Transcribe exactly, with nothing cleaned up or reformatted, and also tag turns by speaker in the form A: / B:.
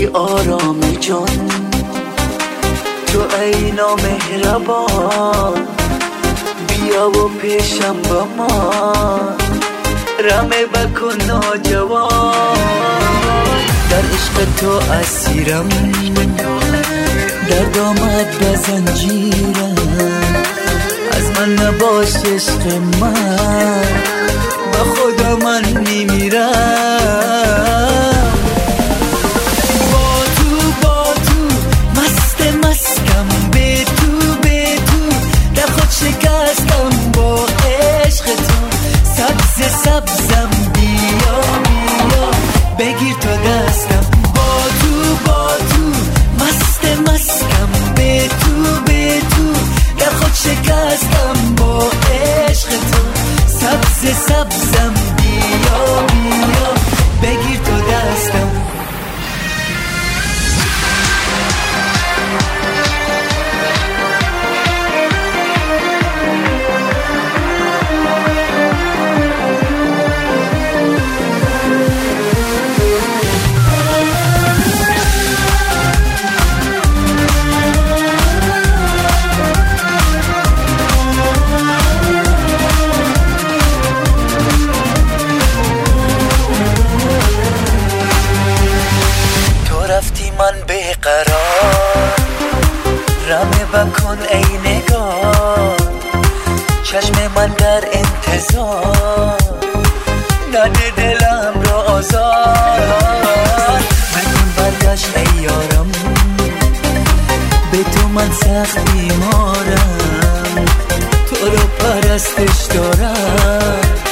A: آرام جان، تو ای نامهربان، بیا و پیشم با ما رمه بکن ناجوان. در عشق تو اسیرم، در دامت به زنجیرم، از من نباش عشق من، با خدا من میمیرم. شکستم با عشق تو، سبز سبزم بیا بیا بگیر تو دستم. با تو با تو مست مستم، به تو به تو در خود شکستم با عشق تو، سبز سبزم بیا بیا بگیر تو دستم. من بیقرار رمه بکن ای نگار، چشم من در انتظار، نده دلم را آزار. بکن برگشت ای یارم، به تو من سخت بیمارم، تو رو پرستش دارم.